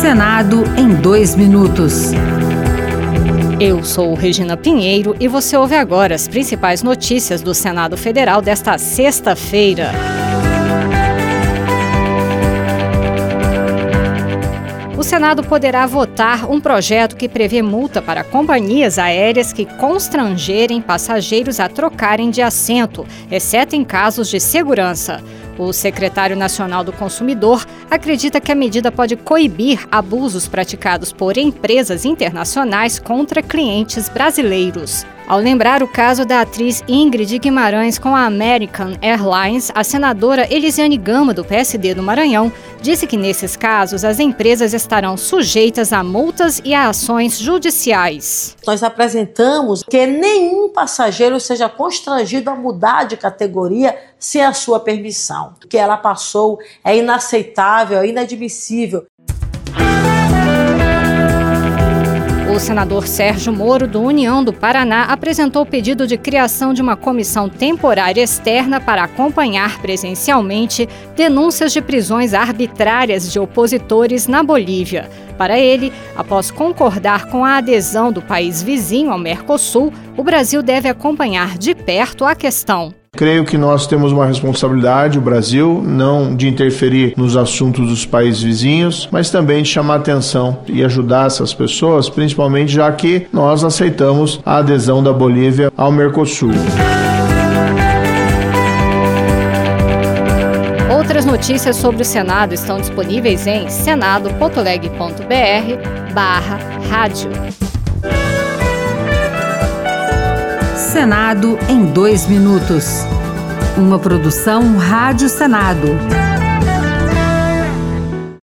Senado em 2 minutos. Eu sou Regina Pinheiro e você ouve agora as principais notícias do Senado Federal desta sexta-feira. O Senado poderá votar um projeto que prevê multa para companhias aéreas que constrangerem passageiros a trocarem de assento, exceto em casos de segurança. O secretário nacional do Consumidor acredita que a medida pode coibir abusos praticados por empresas internacionais contra clientes brasileiros. Ao lembrar o caso da atriz Ingrid Guimarães com a American Airlines, a senadora Elisiane Gama, do PSD do Maranhão, disse que nesses casos as empresas estarão sujeitas a multas e a ações judiciais. Nós apresentamos que nenhum passageiro seja constrangido a mudar de categoria sem a sua permissão. O que ela passou é inaceitável, é inadmissível. O senador Sérgio Moro, do União do Paraná, apresentou o pedido de criação de uma comissão temporária externa para acompanhar presencialmente denúncias de prisões arbitrárias de opositores na Bolívia. Para ele, após concordar com a adesão do país vizinho ao Mercosul, o Brasil deve acompanhar de perto a questão. Creio que nós temos uma responsabilidade, o Brasil, não de interferir nos assuntos dos países vizinhos, mas também de chamar atenção e ajudar essas pessoas, principalmente já que nós aceitamos a adesão da Bolívia ao Mercosul. Outras notícias sobre o Senado estão disponíveis em senado.leg.br/rádio. Senado em 2 minutos. Uma produção Rádio Senado.